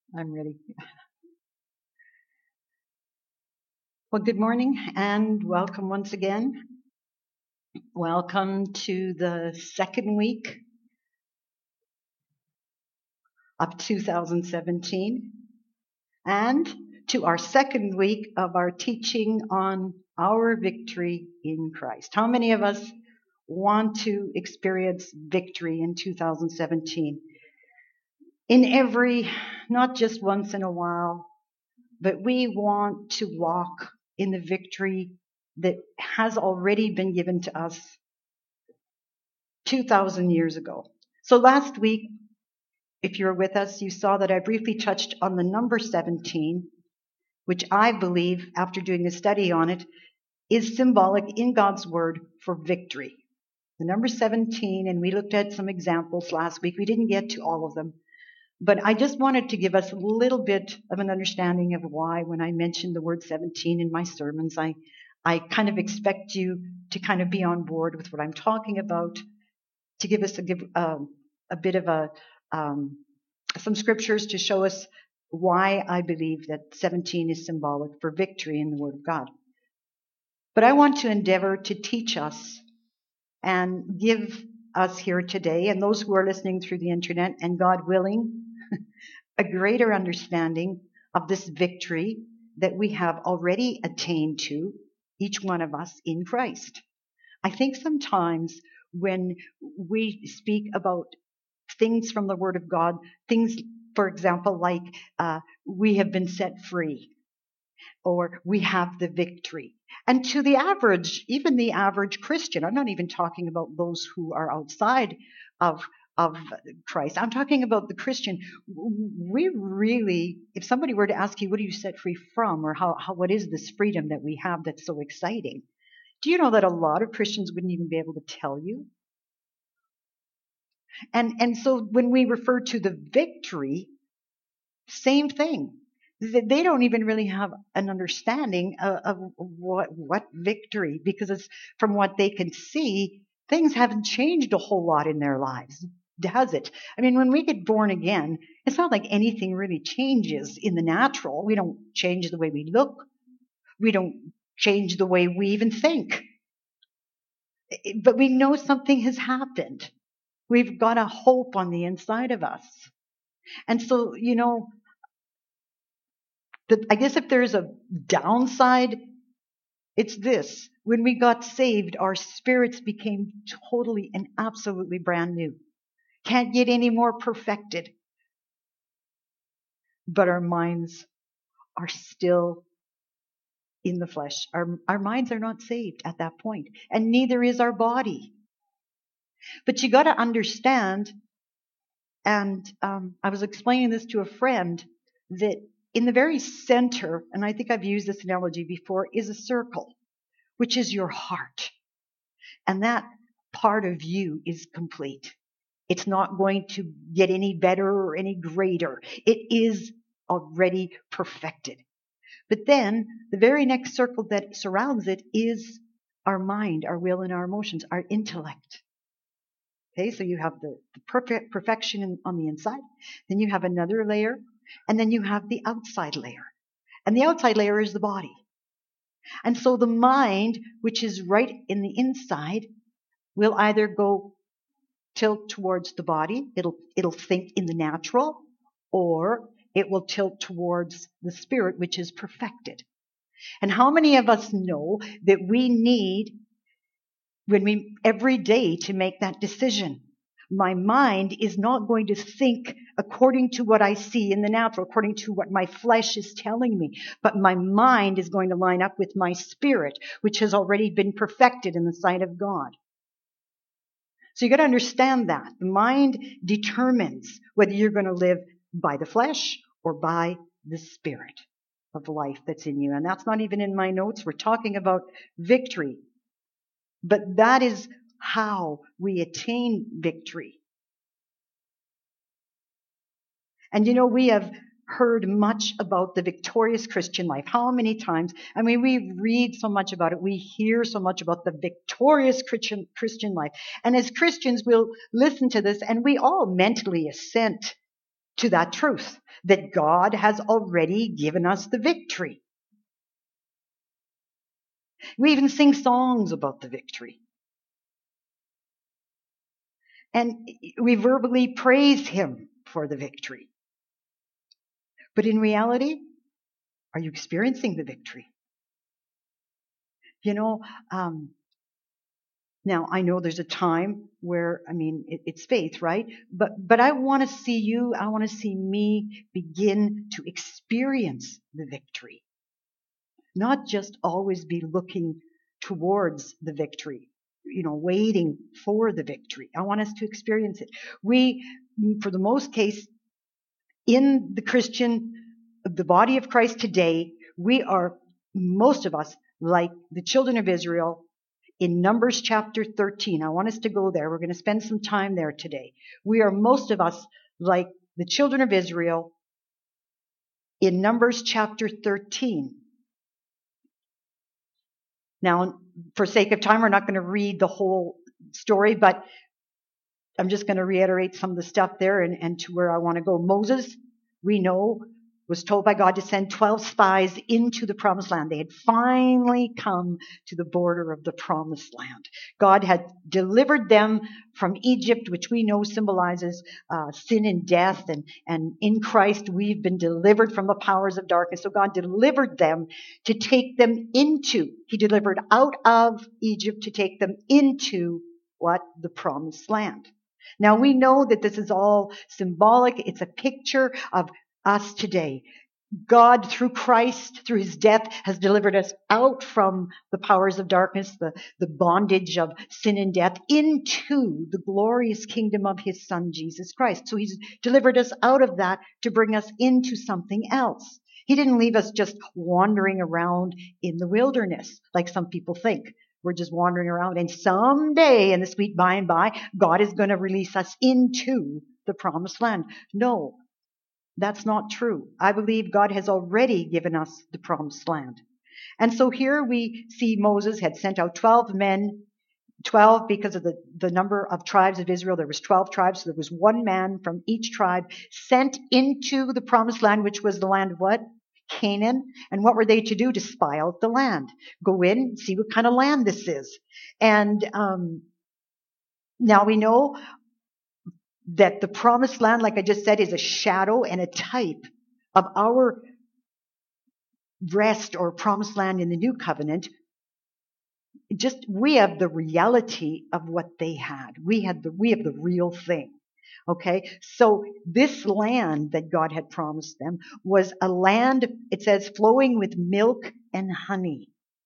I'm ready. Well, good morning and welcome once again. Welcome to the second week of 2017 and to our second week of our teaching on our victory in Christ. How many of us want to experience victory in 2017? In every, not just once in a while, but we want to walk in the victory that has already been given to us 2,000 years ago. So last week, if you were with us, you saw that I briefly touched on the number 17, which I believe, after doing a study on it, is symbolic in God's word for victory. The number 17, and we looked at some examples last week. We didn't get to all of them. But I just wanted to give us a little bit of an understanding of why, when I mentioned the word 17 in my sermons, I kind of expect you to kind of be on board with what I'm talking about, to give us a bit of some scriptures to show us why I believe that 17 is symbolic for victory in the Word of God. But I want to endeavor to teach us and give us here today, and those who are listening through the internet, and God willing, a greater understanding of this victory that we have already attained to, each one of us in Christ. I think sometimes when we speak about things from the Word of God, things, for example, like we have been set free, or we have the victory. And to the average, even the average Christian, I'm not even talking about those who are outside of Christ. I'm talking about the Christian. We really, if somebody were to ask you, what are you set free from? Or what is this freedom that we have that's so exciting? Do you know that a lot of Christians wouldn't even be able to tell you? And so when we refer to the victory, same thing. They don't even really have an understanding of what victory, because it's from what they can see, things haven't changed a whole lot in their lives, does it? I mean, when we get born again, it's not like anything really changes in the natural. We don't change the way we look. We don't change the way we even think. But we know something has happened. We've got a hope on the inside of us. And so, I guess if there's a downside, it's this. When we got saved, our spirits became totally and absolutely brand new. Can't get any more perfected. But our minds are still in the flesh. Our minds are not saved at that point. And neither is our body. But you got to understand, and I was explaining this to a friend, that in the very center, and I think I've used this analogy before, is a circle, which is your heart. And that part of you is complete. It's not going to get any better or any greater. It is already perfected. But then the very next circle that surrounds it is our mind, our will, and our emotions, our intellect. Okay, so you have the perfection on the inside. Then you have another layer, and then you have the outside layer. And the outside layer is the body. And so the mind, which is right in the inside, will either go tilt towards the body, it'll think in the natural, or it will tilt towards the spirit, which is perfected. And how many of us know that we need every day to make that decision? My mind is not going to think according to what I see in the natural, according to what my flesh is telling me, but my mind is going to line up with my spirit, which has already been perfected in the sight of God. So you got to understand that. The mind determines whether you're going to live by the flesh or by the spirit of life that's in you. And that's not even in my notes. We're talking about victory. But that is how we attain victory. And we have heard much about the victorious Christian life. How many times? I mean, we read so much about it. We hear so much about the victorious Christian life. And as Christians, we'll listen to this and we all mentally assent to that truth that God has already given us the victory. We even sing songs about the victory. And we verbally praise him for the victory. But in reality, are you experiencing the victory? You know, now I know there's a time where, it's faith, right? But I want to see you, I want to see me begin to experience the victory. Not just always be looking towards the victory, waiting for the victory. I want us to experience it. We, for the most case, in the body of Christ today, we are, most of us, like the children of Israel in Numbers chapter 13. I want us to go there. We're going to spend some time there today. We are, most of us, like the children of Israel in Numbers chapter 13. Now, for sake of time, we're not going to read the whole story, but I'm just going to reiterate some of the stuff there and to where I want to go. Moses, we know, was told by God to send 12 spies into the promised land. They had finally come to the border of the promised land. God had delivered them from Egypt, which we know symbolizes sin and death. And in Christ, we've been delivered from the powers of darkness. So God delivered them to take them into, he delivered out of Egypt to take them into what? The promised land. Now we know that this is all symbolic. It's a picture of us today. God, through Christ, through his death, has delivered us out from the powers of darkness, the bondage of sin and death, into the glorious kingdom of his Son, Jesus Christ. So he's delivered us out of that to bring us into something else. He didn't leave us just wandering around in the wilderness, like some people think. We're just wandering around, and someday in the sweet by and by, God is going to release us into the promised land. No, that's not true. I believe God has already given us the promised land. And so here we see Moses had sent out 12 men, 12 because of the number of tribes of Israel. There was 12 tribes, so there was one man from each tribe sent into the promised land, which was the land of what? Canaan. And what were they to do? To spy out the land. Go in, see what kind of land this is. And now we know that the promised land, like I just said, is a shadow and a type of our rest or promised land in the new covenant. We have the reality of what they had. We have the real thing. Okay, so this land that God had promised them was a land, it says, flowing with milk and honey.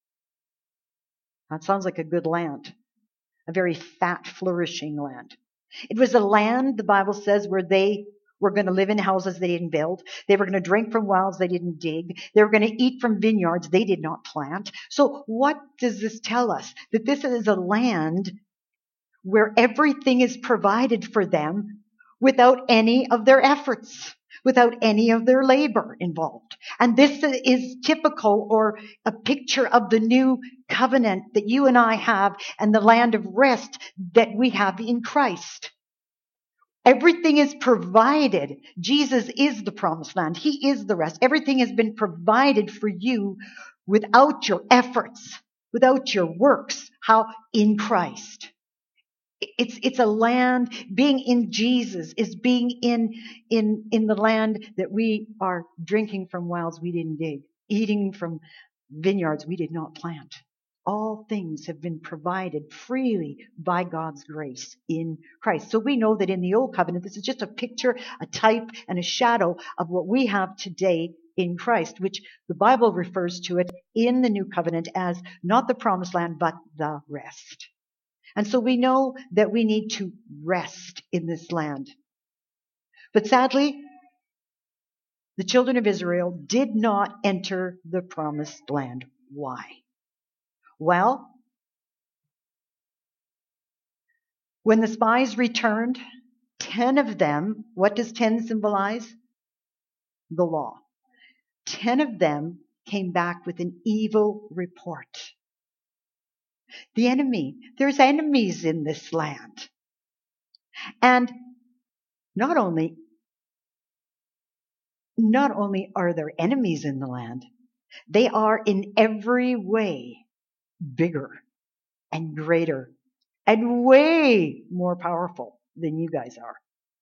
That sounds like a good land, a very fat, flourishing land. It was a land, the Bible says, where they were going to live in houses they didn't build. They were going to drink from wells they didn't dig. They were going to eat from vineyards they did not plant. So what does this tell us? That this is a land where everything is provided for them without any of their efforts, without any of their labor involved. And this is typical or a picture of the new covenant that you and I have and the land of rest that we have in Christ. Everything is provided. Jesus is the promised land. He is the rest. Everything has been provided for you without your efforts, without your works. How? In Christ. It's a land. Being in Jesus is being in the land that we are drinking from wells we didn't dig, eating from vineyards we did not plant. All things have been provided freely by God's grace in Christ. So we know that in the old covenant, this is just a picture, a type, and a shadow of what we have today in Christ, which the Bible refers to it in the new covenant as not the promised land, but the rest. And so we know that we need to rest in this land. But sadly, the children of Israel did not enter the promised land. Why? Well, when the spies returned, 10 of them, what does 10 symbolize? The law. 10 of them came back with an evil report. The enemy. There's enemies in this land. And not only not only are there enemies in the land, they are in every way bigger and greater and way more powerful than you guys are.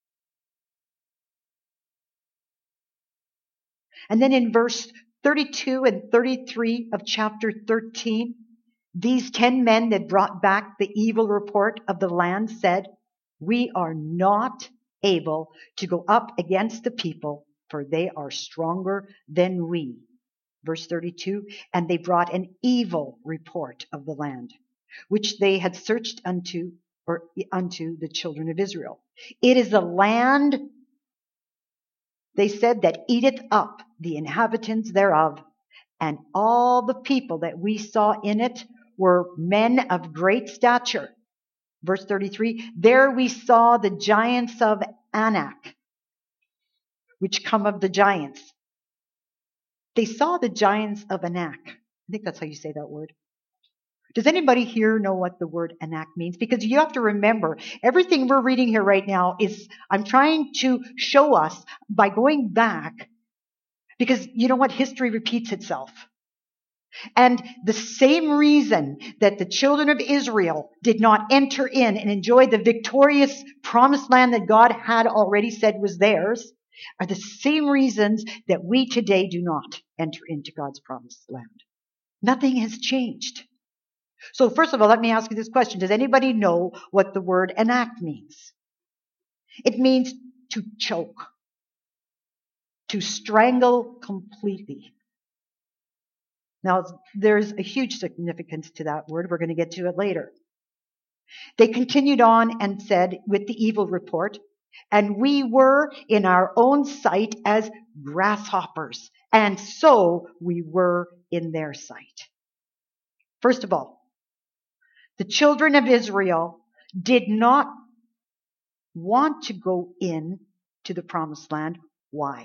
And then in verse 32 and 33 of chapter 13, these 10 men that brought back the evil report of the land said, "We are not able to go up against the people, for they are stronger than we." Verse 32, and they brought an evil report of the land, which they had searched unto the children of Israel. It is a land, they said, that eateth up the inhabitants thereof, and all the people that we saw in it were men of great stature. Verse 33, there we saw the giants of Anak, which come of the giants. They saw the giants of Anak. I think that's how you say that word. Does anybody here know what the word Anak means? Because you have to remember, everything we're reading here right now is, I'm trying to show us by going back, because you know what? History repeats itself. And the same reason that the children of Israel did not enter in and enjoy the victorious promised land that God had already said was theirs are the same reasons that we today do not enter into God's promised land. Nothing has changed. So first of all, let me ask you this question. Does anybody know what the word Anak means? It means to choke, to strangle completely. Now, there's a huge significance to that word. We're going to get to it later. They continued on and said, with the evil report, and we were in our own sight as grasshoppers, and so we were in their sight. First of all, the children of Israel did not want to go in to the promised land. Why?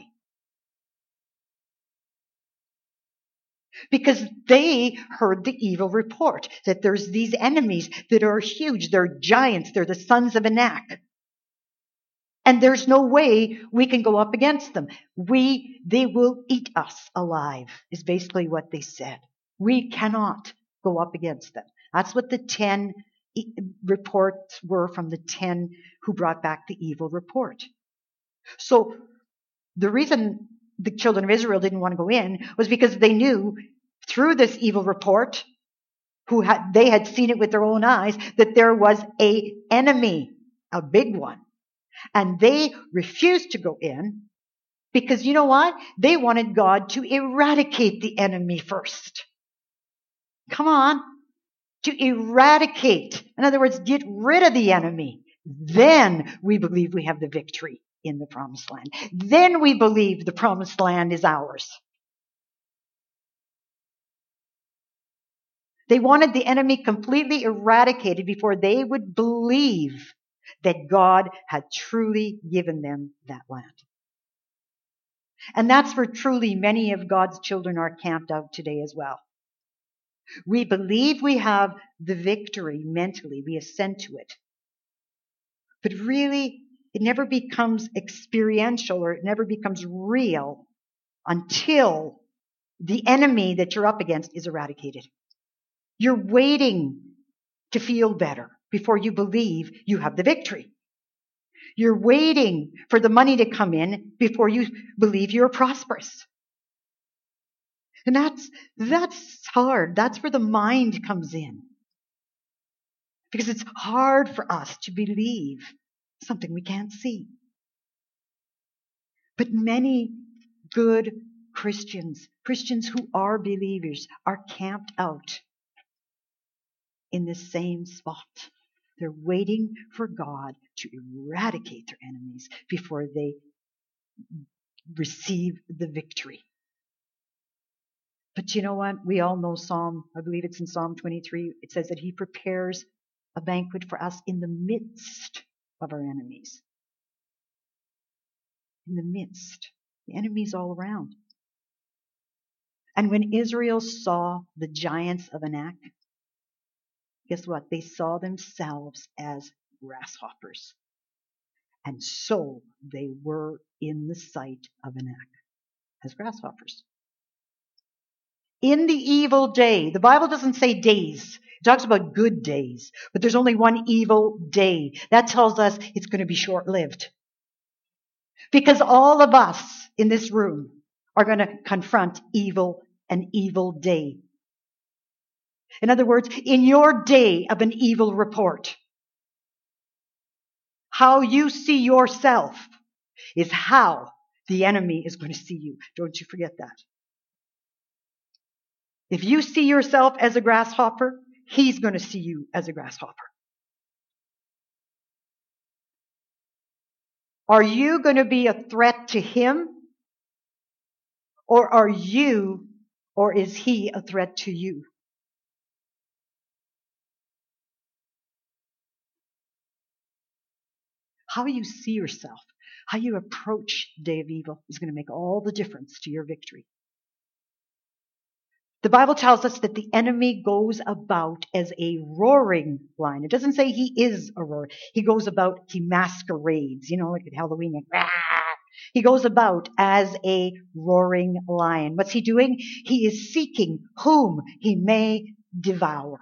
Because they heard the evil report that there's these enemies that are huge. They're giants. They're the sons of Anak. And there's no way we can go up against them. They will eat us alive, is basically what they said. We cannot go up against them. That's what the 10 reports were from the 10 who brought back the evil report. So the reason the children of Israel didn't want to go in was because they knew through this evil report, they had seen it with their own eyes, that there was an enemy, a big one. And they refused to go in because you know what? They wanted God to eradicate the enemy first. Come on. To eradicate. In other words, get rid of the enemy. Then we believe we have the victory in the promised land. Then we believe the promised land is ours. They wanted the enemy completely eradicated before they would believe that God had truly given them that land. And that's where truly many of God's children are camped out today as well. We believe we have the victory mentally. We assent to it. But really, it never becomes experiential or it never becomes real until the enemy that you're up against is eradicated. You're waiting to feel better before you believe you have the victory. You're waiting for the money to come in before you believe you're prosperous. And that's hard. That's where the mind comes in. Because it's hard for us to believe something we can't see. But many good Christians who are believers, are camped out in the same spot. They're waiting for God to eradicate their enemies before they receive the victory. But you know what? We all know I believe it's in Psalm 23, it says that He prepares a banquet for us in the midst of our enemies. In the midst. The enemies all around. And when Israel saw the giants of Anak, guess what? They saw themselves as grasshoppers. And so they were in the sight of Anak. as grasshoppers. In the evil day, the Bible doesn't say days. It talks about good days, but there's only one evil day. That tells us it's going to be short-lived. Because all of us in this room are going to confront an evil day. In other words, in your day of an evil report, how you see yourself is how the enemy is going to see you. Don't you forget that. If you see yourself as a grasshopper, he's going to see you as a grasshopper. Are you going to be a threat to him? Or is he a threat to you? How you see yourself, how you approach the day of evil is going to make all the difference to your victory. The Bible tells us that the enemy goes about as a roaring lion. It doesn't say he is a roar. He goes about, he masquerades, like at Halloween. He goes about as a roaring lion. What's he doing? He is seeking whom he may devour.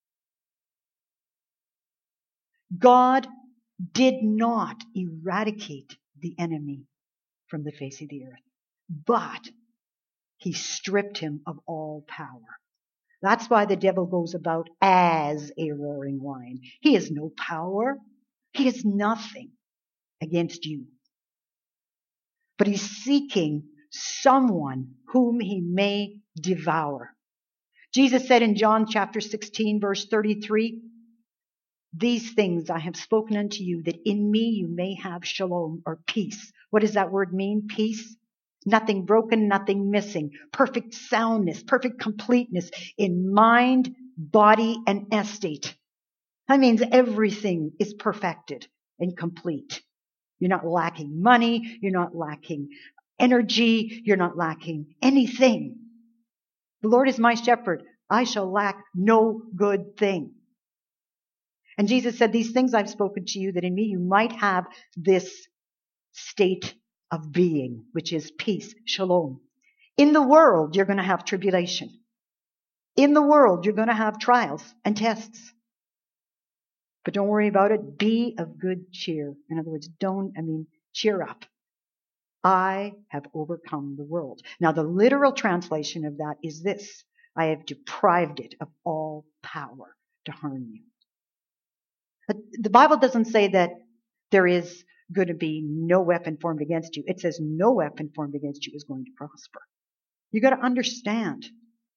God did not eradicate the enemy from the face of the earth, but he stripped him of all power. That's why the devil goes about as a roaring lion. He has no power. He has nothing against you. But he's seeking someone whom he may devour. Jesus said in John chapter 16, verse 33, "These things I have spoken unto you, that in me you may have shalom," or peace. What does that word mean? Peace? Nothing broken, nothing missing. Perfect soundness, perfect completeness in mind, body, and estate. That means everything is perfected and complete. You're not lacking money. You're not lacking energy. You're not lacking anything. The Lord is my shepherd. I shall lack no good thing. And Jesus said, "These things I've spoken to you, that in me you might have this state of being, which is peace, shalom." In the world, you're going to have tribulation. In the world, you're going to have trials and tests. But don't worry about it. Be of good cheer. In other words, cheer up. I have overcome the world. Now, the literal translation of that is this: I have deprived it of all power to harm you. But the Bible doesn't say that there is going to be no weapon formed against you. It says no weapon formed against you is going to prosper. You got to understand.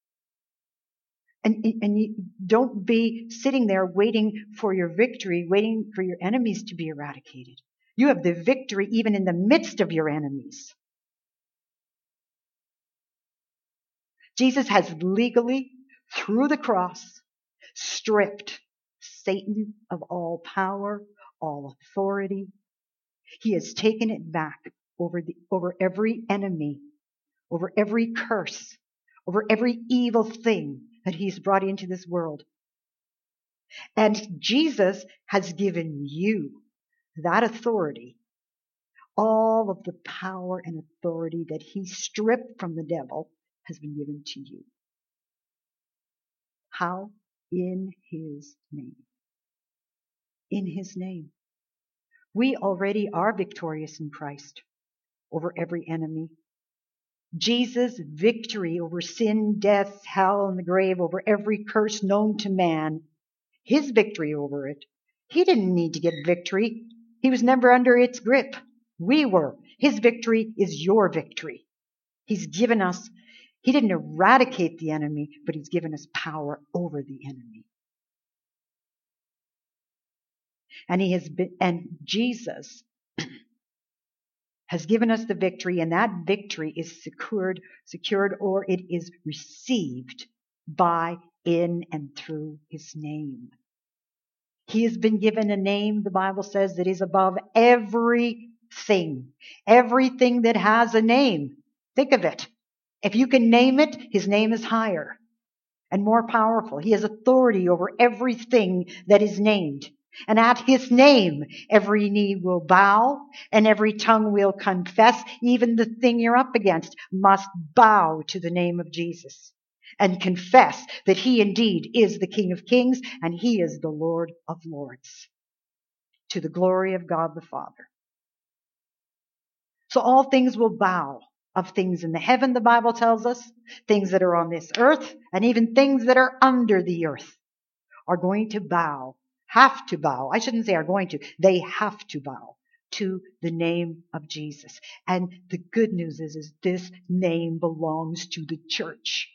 And you don't be sitting there waiting for your victory, waiting for your enemies to be eradicated. You have the victory even in the midst of your enemies. Jesus has legally, through the cross, stripped Satan of all power, all authority. He has taken it back over every enemy, over every curse, over every evil thing that he's brought into this world. And Jesus has given you that authority. All of the power and authority that he stripped from the devil has been given to you. How? In his name. In his name. We already are victorious in Christ over every enemy. Jesus' victory over sin, death, hell, and the grave, over every curse known to man, his victory over it. He didn't need to get victory. He was never under its grip. We were. His victory is your victory. He's given us, he didn't eradicate the enemy, but he's given us power over the enemy. And Jesus has given us the victory, and that victory is secured, or it is received by, in, and through his name. He has been given a name, the Bible says, that is above everything. Everything that has a name. Think of it. If you can name it, his name is higher and more powerful. He has authority over everything that is named. And at his name, every knee will bow and every tongue will confess. Even the thing you're up against must bow to the name of Jesus and confess that he indeed is the King of Kings and he is the Lord of Lords, to the glory of God the Father. So all things will bow, of things in the heaven, the Bible tells us, things that are on this earth, and even things that are under the earth are going to bow, have to bow. I shouldn't say are going to. They have to bow to the name of Jesus. And the good news is this name belongs to the church.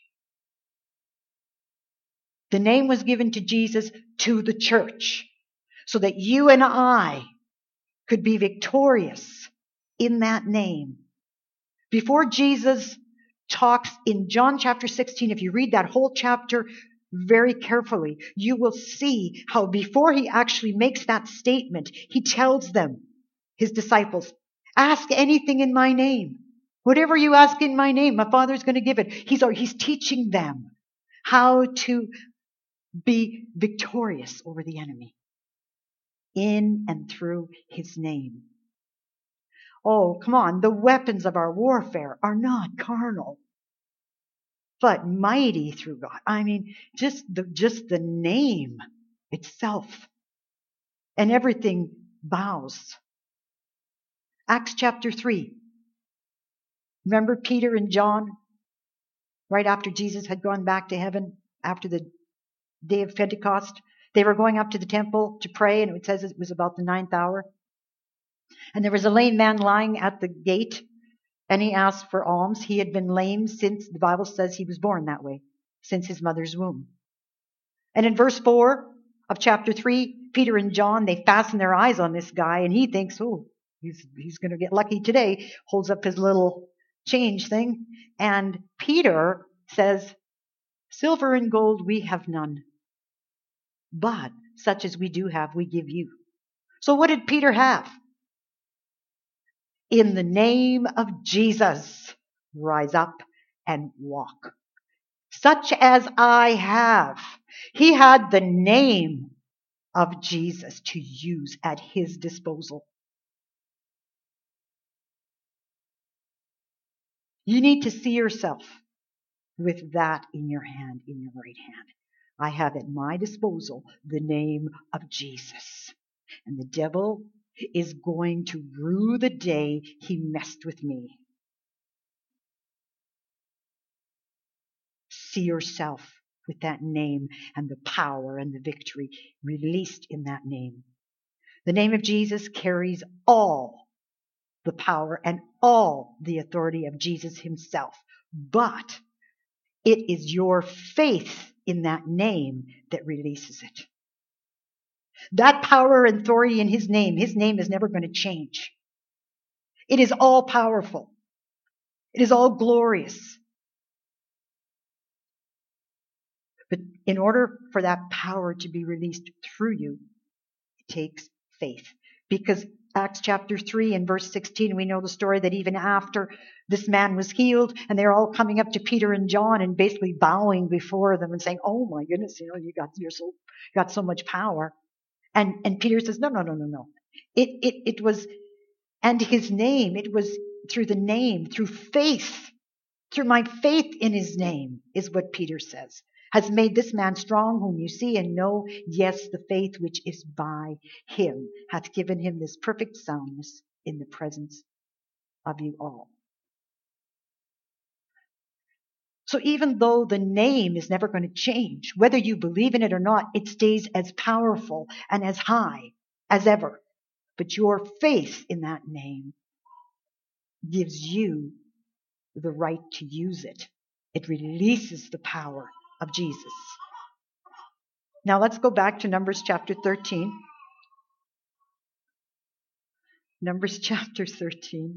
The name was given to Jesus to the church so that you and I could be victorious in that name. Before Jesus talks in John chapter 16, if you read that whole chapter very carefully, you will see how before he actually makes that statement, he tells them, his disciples, ask anything in my name. Whatever you ask in my name, my Father's going to give it. He's teaching them how to be victorious over the enemy in and through his name. Oh, come on. The weapons of our warfare are not carnal, but mighty through God. I mean, just the name itself. And everything bows. Acts chapter 3. Remember Peter and John? Right after Jesus had gone back to heaven, after the day of Pentecost, they were going up to the temple to pray, and it says it was about the 9th hour. And there was a lame man lying at the gate, and he asked for alms. He had been lame since, the Bible says he was born that way, since his mother's womb. And in verse 4 of chapter 3, Peter and John, they fasten their eyes on this guy, and he thinks, oh, he's going to get lucky today, holds up his little change thing. And Peter says, silver and gold we have none, but such as we do have, we give you. So what did Peter have? In the name of Jesus, rise up and walk. Such as I have. He had the name of Jesus to use at his disposal. You need to see yourself with that in your hand, in your right hand. I have at my disposal the name of Jesus. And the devil is going to rue the day he messed with me. See yourself with that name and the power and the victory released in that name. The name of Jesus carries all the power and all the authority of Jesus himself. But it is your faith in that name that releases it. That power and authority in his name is never going to change. It is all powerful. It is all glorious. But in order for that power to be released through you, it takes faith. Because Acts chapter 3 and verse 16, we know the story that even after this man was healed, and they're all coming up to Peter and John and basically bowing before them and saying, oh my goodness, you got so much power. And Peter says, no. It was, and his name, it was through the name, through faith, through my faith in his name, is what Peter says, has made this man strong whom you see and know. Yes, the faith which is by him hath given him this perfect soundness in the presence of you all. So even though the name is never going to change, whether you believe in it or not, it stays as powerful and as high as ever. But your faith in that name gives you the right to use it. It releases the power of Jesus. Now let's go back to Numbers chapter 13. Numbers chapter 13.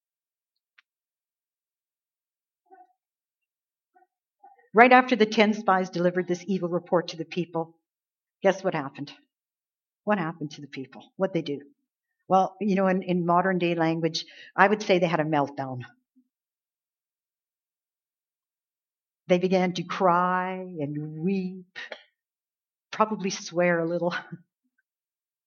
Right after the 10 spies delivered this evil report to the people, guess what happened? What happened to the people? What'd they do? Well, in modern day language, I would say they had a meltdown. They began to cry and weep, probably swear a little.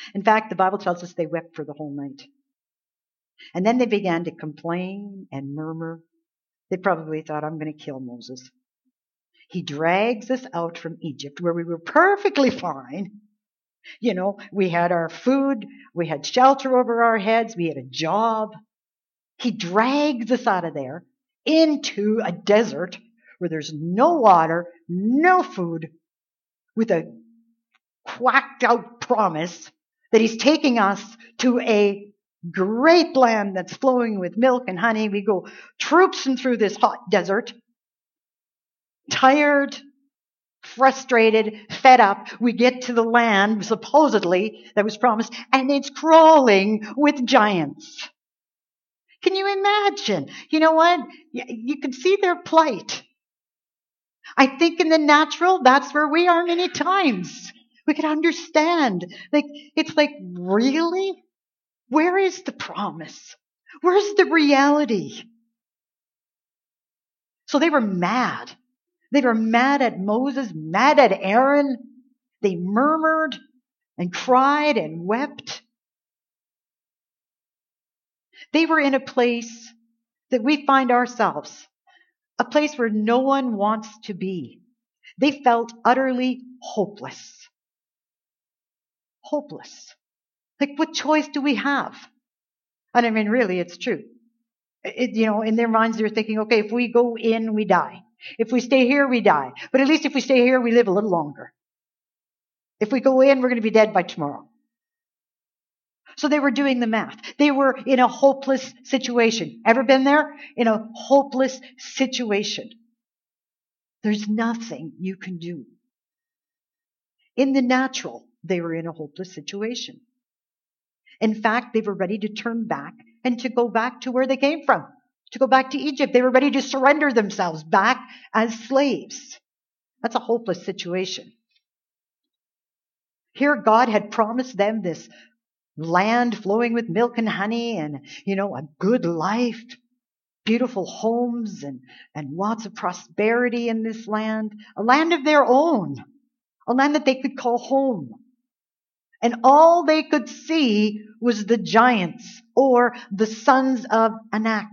In fact, the Bible tells us they wept for the whole night. And then they began to complain and murmur. They probably thought, I'm going to kill Moses. He drags us out from Egypt where we were perfectly fine. You know, we had our food, we had shelter over our heads, we had a job. He drags us out of there into a desert where there's no water, no food, with a quacked out promise that he's taking us to a great land that's flowing with milk and honey. We go troopsing through this hot desert, tired, frustrated, fed up. We get to the land, supposedly, that was promised, and it's crawling with giants. Can you imagine? You know what? You can see their plight. I think in the natural, that's where we are many times. We can understand. It's like, really? Where is the promise? Where's the reality? So they were mad. They were mad at Moses, mad at Aaron. They murmured and cried and wept. They were in a place that we find ourselves, a place where no one wants to be. They felt utterly hopeless. Hopeless. Like, what choice do we have? And I mean, really, it's true. In their minds, they're thinking, okay, if we go in, we die. If we stay here, we die. But at least if we stay here, we live a little longer. If we go in, we're going to be dead by tomorrow. So they were doing the math. They were in a hopeless situation. Ever been there? In a hopeless situation. There's nothing you can do. In the natural, they were in a hopeless situation. In fact, they were ready to turn back and to go back to where they came from, to go back to Egypt. They were ready to surrender themselves back as slaves. That's a hopeless situation. Here, God had promised them this land flowing with milk and honey and, a good life, beautiful homes and lots of prosperity in this land, a land of their own, a land that they could call home. And all they could see was the giants or the sons of Anak.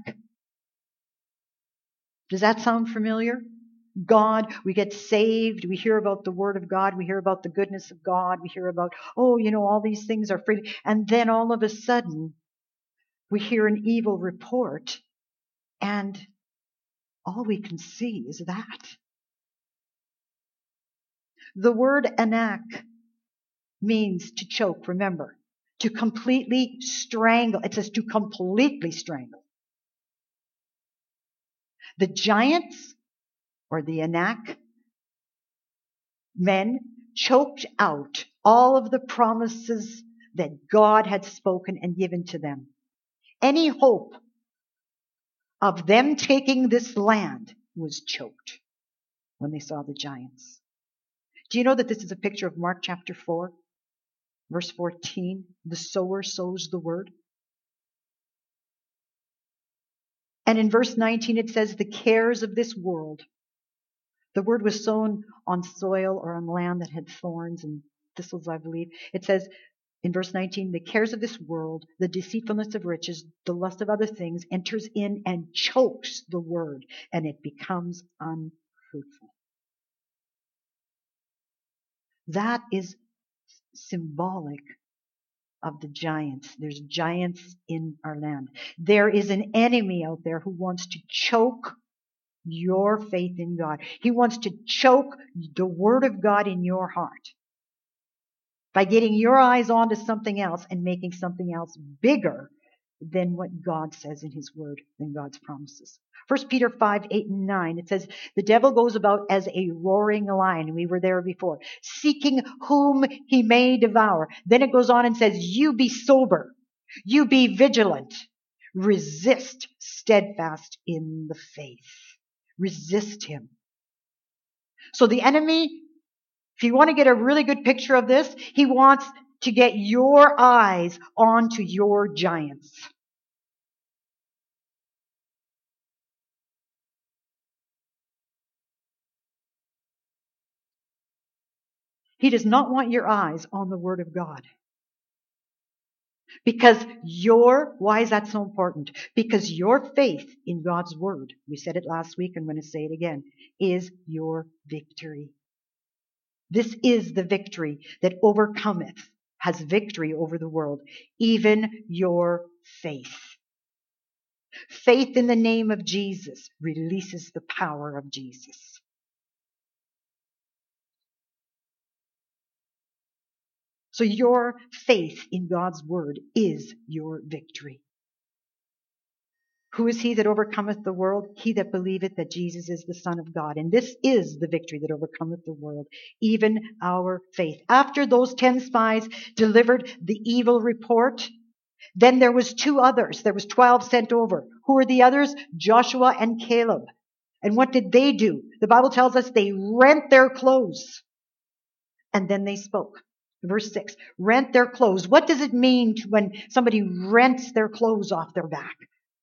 Does that sound familiar? God, we get saved, we hear about the Word of God, we hear about the goodness of God, we hear about, all these things are free. And then all of a sudden, we hear an evil report, and all we can see is that. The word Anak means to choke, remember, to completely strangle. It says to completely strangle. The giants, or the Anak men, choked out all of the promises that God had spoken and given to them. Any hope of them taking this land was choked when they saw the giants. Do you know that this is a picture of Mark chapter 4, verse 14? The sower sows the word. And in verse 19 it says, the cares of this world. The word was sown on soil or on land that had thorns and thistles, I believe. It says in verse 19, the cares of this world, the deceitfulness of riches, the lust of other things enters in and chokes the word, and it becomes unfruitful. That is symbolic of the giants. There's giants in our land. There is an enemy out there who wants to choke your faith in God. He wants to choke the Word of God in your heart by getting your eyes onto something else and making something else bigger than what God says in His Word, than God's promises. 1 Peter 5, 8, and 9, it says, the devil goes about as a roaring lion. We were there before. Seeking whom he may devour. Then it goes on and says, you be sober. You be vigilant. Resist steadfast in the faith. Resist him. So the enemy, if you want to get a really good picture of this, he wants to get your eyes onto your giants. He does not want your eyes on the Word of God. Because why is that so important? Because your faith in God's word, we said it last week, I'm going to say it again, is your victory. This is the victory that overcometh, has victory over the world, even your faith. Faith in the name of Jesus releases the power of Jesus. So your faith in God's word is your victory. Who is he that overcometh the world? He that believeth that Jesus is the Son of God. And this is the victory that overcometh the world, even our faith. After those 10 spies delivered the evil report, then there was 2 others. There was 12 sent over. Who are the others? Joshua and Caleb. And what did they do? The Bible tells us they rent their clothes. And then they spoke. Verse 6, rent their clothes. What does it mean when somebody rents their clothes off their back?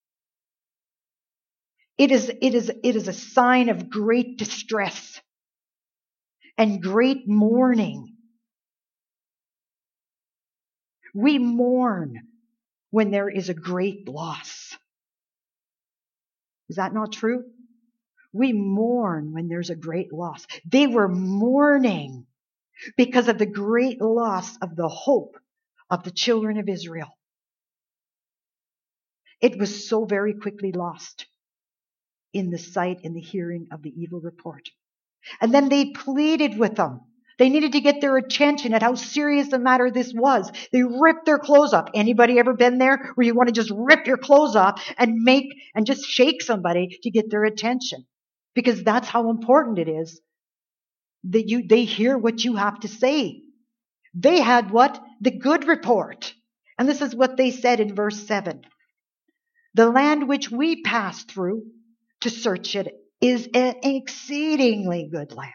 It is a sign of great distress and great mourning. We mourn when there is a great loss. Is that not true? We mourn when there's a great loss. They were mourning because of the great loss of the hope of the children of Israel. It was so very quickly lost in the sight and the hearing of the evil report. And then they pleaded with them. They needed to get their attention at how serious a matter this was. They ripped their clothes off. Anybody ever been there where you want to just rip your clothes off and just shake somebody to get their attention? Because that's how important it is that they hear what you have to say. They had what? The good report. And this is what they said in verse 7. The land which we passed through to search it is an exceedingly good land.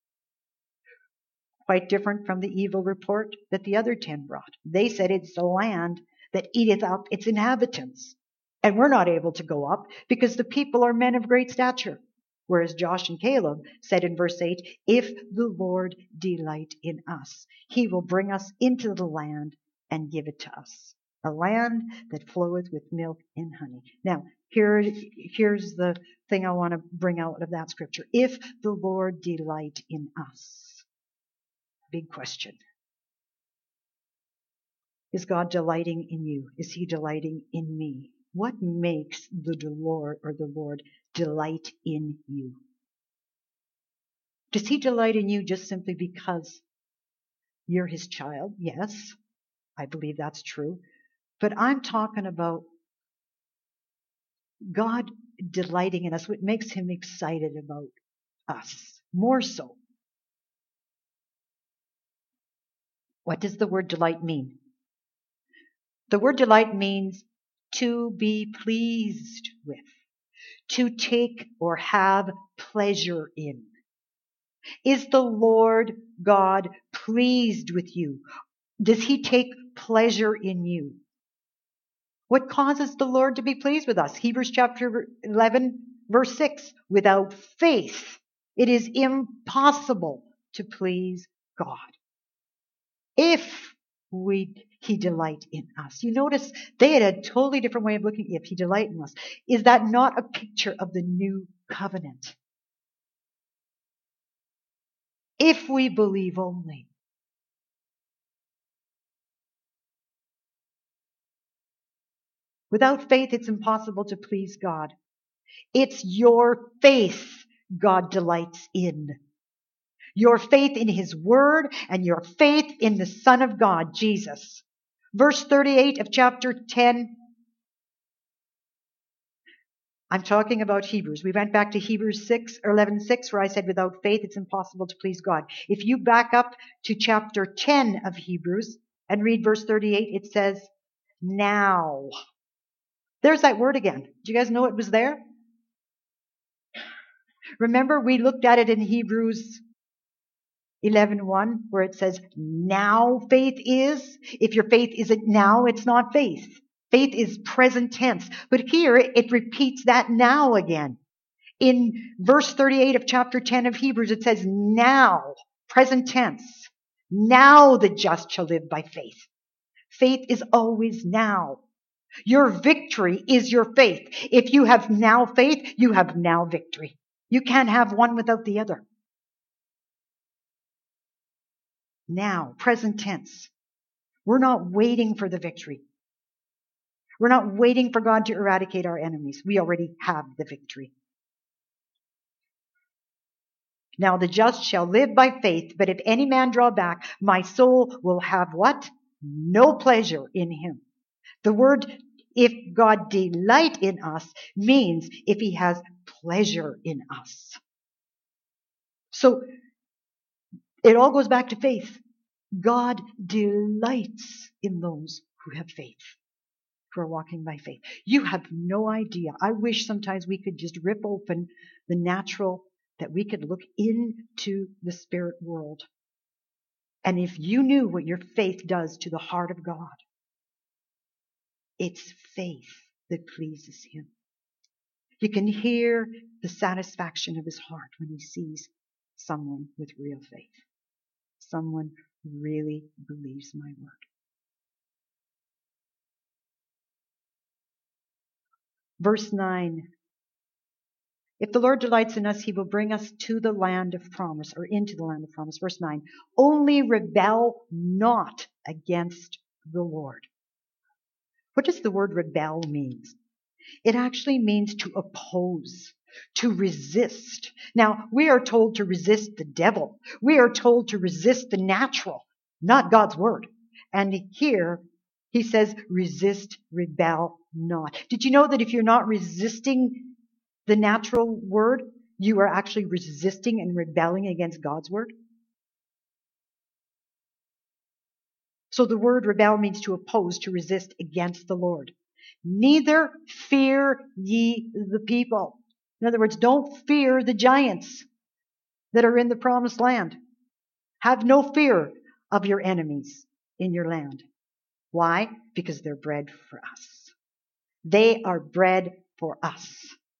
Quite different from the evil report that the other 10 brought. They said it's a land that eateth up its inhabitants. And we're not able to go up because the people are men of great stature. Whereas Josh and Caleb said in verse 8, if the Lord delight in us, he will bring us into the land and give it to us. A land that floweth with milk and honey. Now, here's the thing I want to bring out of that scripture. If the Lord delight in us. Big question. Is God delighting in you? Is he delighting in me? What makes the Lord delight in you? Does he delight in you just simply because you're his child? Yes, I believe that's true. But I'm talking about God delighting in us. What makes him excited about us? More so. What does the word delight mean? The word delight means to be pleased with, to take or have pleasure in. Is the Lord God pleased with you? Does he take pleasure in you? What causes the Lord to be pleased with us? Hebrews chapter 11, verse 6. Without faith, it is impossible to please God. If he delight in us. You notice they had a totally different way of looking if he delight in us. Is that not a picture of the new covenant? If we believe only. Without faith, it's impossible to please God. It's your faith God delights in. Your faith in his word and your faith in the Son of God, Jesus. Verse 38 of chapter 10. I'm talking about Hebrews. We went back to Hebrews 11:6, where I said without faith it's impossible to please God. If you back up to chapter 10 of Hebrews and read verse 38, it says, now. There's that word again. Do you guys know it was there? Remember, we looked at it in Hebrews 11:1, where it says, now faith is. If your faith isn't now, it's not faith. Faith is present tense. But here it repeats that now again. In verse 38 of chapter 10 of Hebrews, it says now, present tense. Now the just shall live by faith. Faith is always now. Your victory is your faith. If you have now faith, you have now victory. You can't have one without the other. Now, present tense. We're not waiting for the victory. We're not waiting for God to eradicate our enemies. We already have the victory. Now the just shall live by faith, but if any man draw back, my soul will have what? No pleasure in him. The word, if God delight in us, means if he has pleasure in us. So it all goes back to faith. God delights in those who have faith, who are walking by faith. You have no idea. I wish sometimes we could just rip open the natural, that we could look into the spirit world. And if you knew what your faith does to the heart of God, it's faith that pleases him. You can hear the satisfaction of his heart when he sees someone with real faith. Someone who really believes my word. Verse 9. If the Lord delights in us, he will bring us to the land of promise, or into the land of promise. Verse 9. Only rebel not against the Lord. What does the word rebel mean? It actually means to oppose, to resist. Now, we are told to resist the devil. We are told to resist the natural, not God's word. And here, he says, resist, rebel not. Did you know that if you're not resisting the natural word, you are actually resisting and rebelling against God's word? So the word rebel means to oppose, to resist against the Lord. Neither fear ye the people. In other words, don't fear the giants that are in the promised land. Have no fear of your enemies in your land. Why? Because they're bread for us. They are bread for us.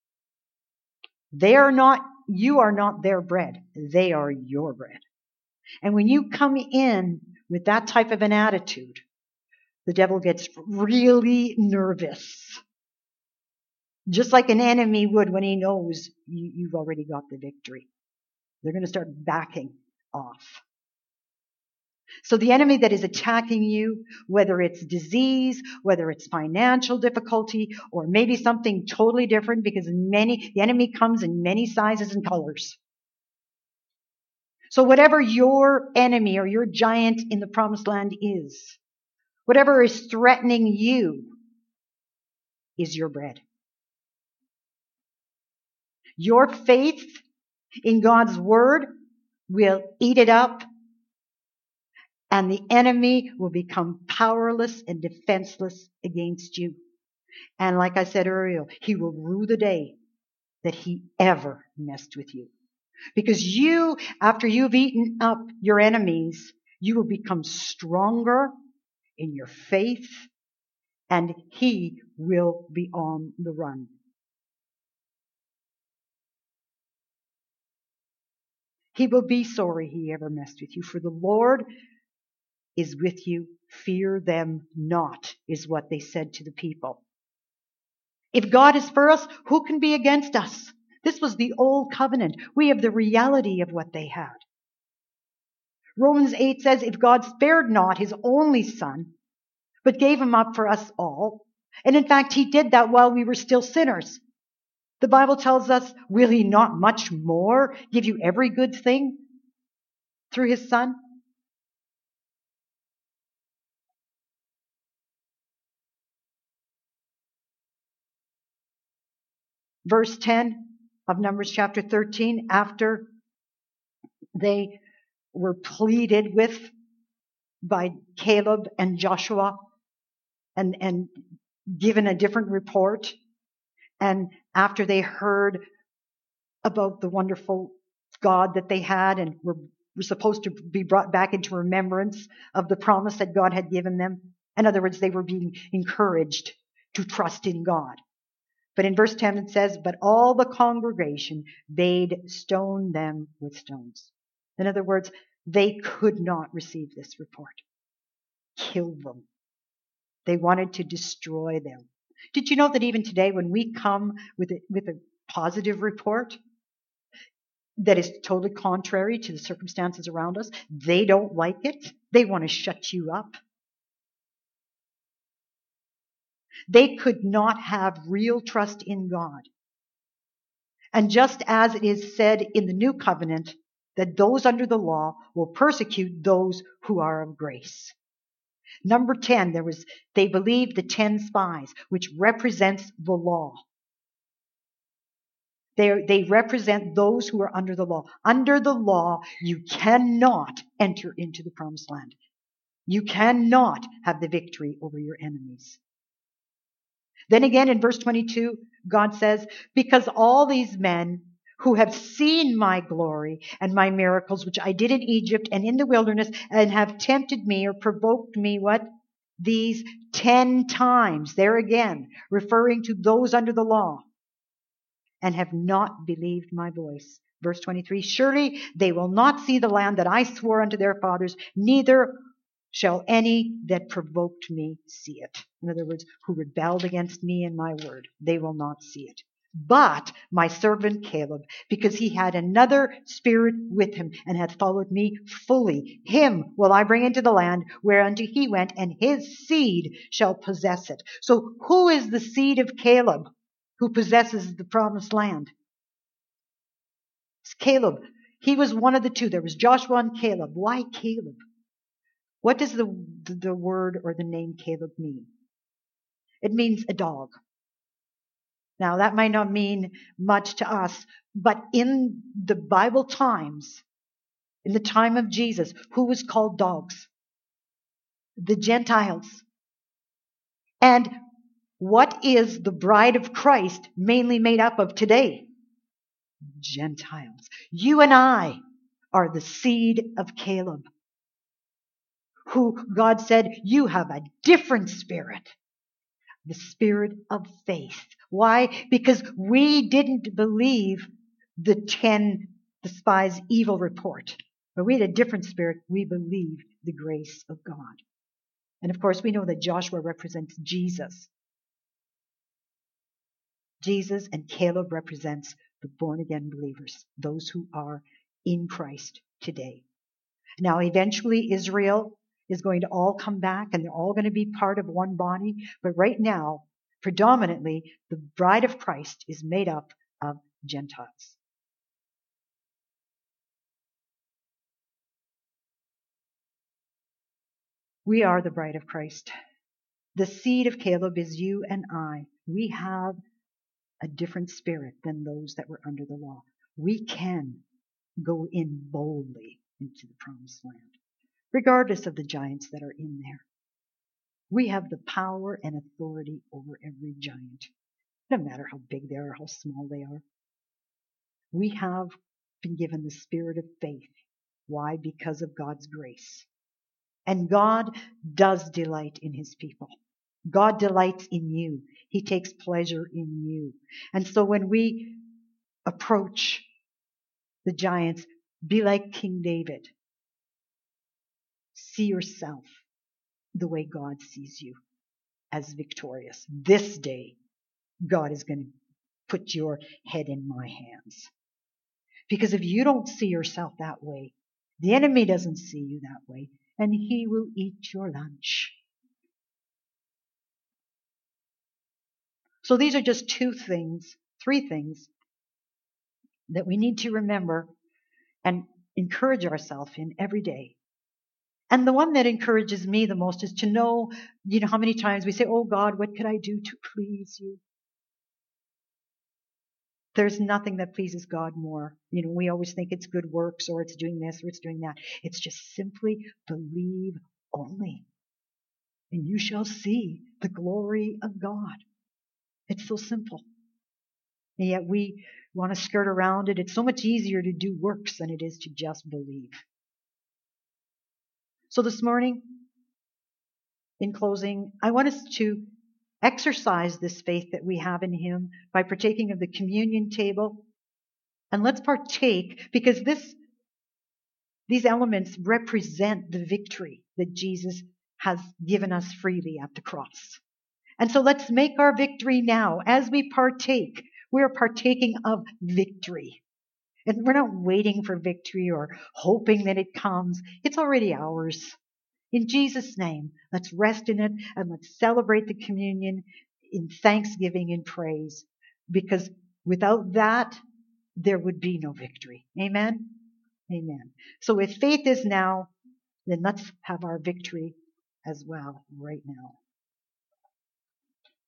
You are not their bread. They are your bread. And when you come in with that type of an attitude, the devil gets really nervous. Just like an enemy would when he knows you've already got the victory. They're going to start backing off. So the enemy that is attacking you, whether it's disease, whether it's financial difficulty, or maybe something totally different, because the enemy comes in many sizes and colors. So whatever your enemy or your giant in the promised land is, whatever is threatening you is your bread. Your faith in God's word will eat it up, and the enemy will become powerless and defenseless against you. And like I said earlier, he will rue the day that he ever messed with you. Because you, after you've eaten up your enemies, you will become stronger in your faith, and he will be on the run. He will be sorry he ever messed with you, for the Lord is with you. Fear them not, is what they said to the people. If God is for us, who can be against us? This was the old covenant. We have the reality of what they had. Romans 8 says, if God spared not his only son, but gave him up for us all, and in fact he did that while we were still sinners, the Bible tells us, will he not much more give you every good thing through his son? Verse 10 of Numbers chapter 13, after they were pleaded with by Caleb and Joshua and given a different report, and after they heard about the wonderful God that they had and were supposed to be brought back into remembrance of the promise that God had given them. In other words, they were being encouraged to trust in God. But in verse 10 it says, but all the congregation bade stone them with stones. In other words, they could not receive this report. Kill them. They wanted to destroy them. Did you know that even today, when we come with a positive report that is totally contrary to the circumstances around us, they don't like it? They want to shut you up. They could not have real trust in God. And just as it is said in the new covenant, that those under the law will persecute those who are of grace. Number 10, they believed the 10 spies, which represents the law. They represent those who are under the law. Under the law, you cannot enter into the promised land. You cannot have the victory over your enemies. Then again in verse 22, God says, because all these men who have seen my glory and my miracles, which I did in Egypt and in the wilderness, and have tempted me or provoked me, what? These 10 times, there again, referring to those under the law, and have not believed my voice. Verse 23, surely they will not see the land that I swore unto their fathers, neither shall any that provoked me see it. In other words, who rebelled against me and my word, they will not see it. But my servant Caleb, because he had another spirit with him and hath followed me fully, him will I bring into the land whereunto he went, and his seed shall possess it. So who is the seed of Caleb who possesses the promised land? It's Caleb. He was one of the two. There was Joshua and Caleb. Why Caleb? What does the word or the name Caleb mean? It means a dog. Now, that might not mean much to us, but in the Bible times, in the time of Jesus, who was called dogs? The Gentiles. And what is the bride of Christ mainly made up of today? Gentiles. You and I are the seed of Caleb, who God said, you have a different spirit. The spirit of faith. Why? Because we didn't believe the spies' evil report. But we had a different spirit. We believed the grace of God. And of course, we know that Joshua represents Jesus. Jesus and Caleb represents the born-again believers, those who are in Christ today. Now, eventually, Israel is going to all come back, and they're all going to be part of one body. But right now, predominantly, the bride of Christ is made up of Gentiles. We are the bride of Christ. The seed of Caleb is you and I. We have a different spirit than those that were under the law. We can go in boldly into the promised land, regardless of the giants that are in there. We have the power and authority over every giant, no matter how big they are, how small they are. We have been given the spirit of faith. Why? Because of God's grace. And God does delight in his people. God delights in you. He takes pleasure in you. And so when we approach the giants, be like King David. See yourself the way God sees you, as victorious. This day, God is going to put your head in my hands. Because if you don't see yourself that way, the enemy doesn't see you that way, and he will eat your lunch. So these are just three things that we need to remember and encourage ourselves in every day. And the one that encourages me the most is to know, how many times we say, oh God, what could I do to please you? There's nothing that pleases God more. We always think it's good works, or it's doing this, or it's doing that. It's just simply believe only, and you shall see the glory of God. It's so simple. And yet we want to skirt around it. It's so much easier to do works than it is to just believe. So this morning, in closing, I want us to exercise this faith that we have in him by partaking of the communion table. And let's partake, because these elements represent the victory that Jesus has given us freely at the cross. And so let's make our victory now. As we partake, we're partaking of victory. And we're not waiting for victory or hoping that it comes. It's already ours. In Jesus' name, let's rest in it and let's celebrate the communion in thanksgiving and praise. Because without that, there would be no victory. Amen? Amen. So if faith is now, then let's have our victory as well right now.